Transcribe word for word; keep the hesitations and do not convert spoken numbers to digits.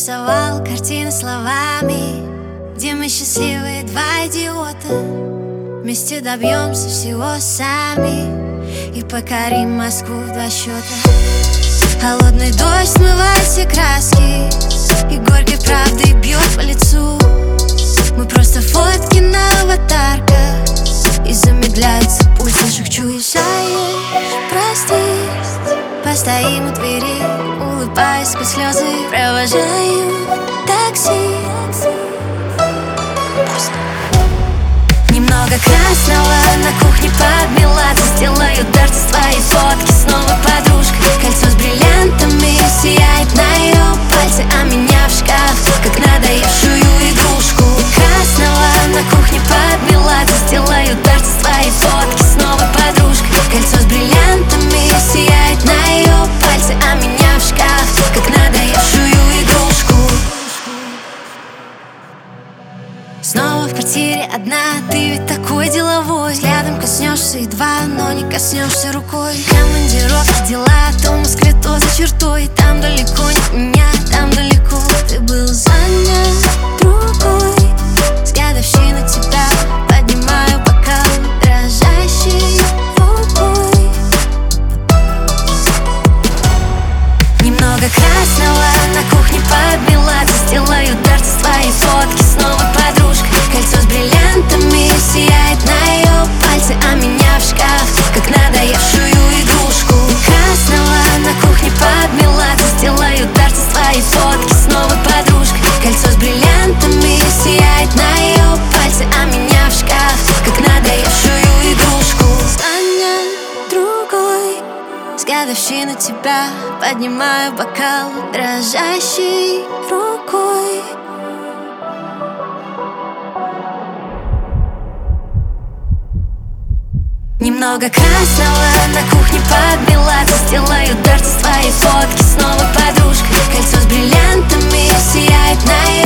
рисовал картины словами, где мы счастливые два идиота. Вместе добьемся всего сами и покорим Москву в два счета. Холодный дождь смывает все краски, и горькой правдой бьет по лицу. Мы просто фотки на аватарках, и замедляется пульс наших чувств. Прости, постоим у двери, улыбаясь сквозь слезы, провожаю такси. Немного красного на кухне подмела, сделаю торт, твои фотки снова подружка. Кольцо с бриллиантами сияет на ее пальце, а меня в шкаф, как надоевшую игрушку. Красного на кухне подмела, сделаю торт, твои фотки снова подружка. Кольцо с бриллиантами сияет на ее пальце, а меня в шкаф, как надоевшую игрушку. Снова в квартире одна, ты ведь такой деловой. Взглядом коснешься едва, но не коснешься рукой. Командировки, дела, то в Москве, то за чертой. Там далеко нет меня, там далеко ты был занят другой. С годовщины тебя поднимаю бокал дрожащей рукой. Немного красного на кухне подмела, сделаю торт, твои фотки снова подружка. Кольцо с бриллиантами сияет на ее пальце, а меня в шкаф, как надоевшую игрушку. Красного на кухне подмела, сделаю торт, твои фотки снова подружка. Кольцо с бриллиантами сияет на ее пальце, а меня в шкаф, как надоевшую игрушку. Станет другой. С годовщины тебя поднимаю бокал дрожащей рукой. Немного красного на кухне подмела, сделаю торт, твои фотки снова подружка. Кольцо с бриллиантами сияет на ее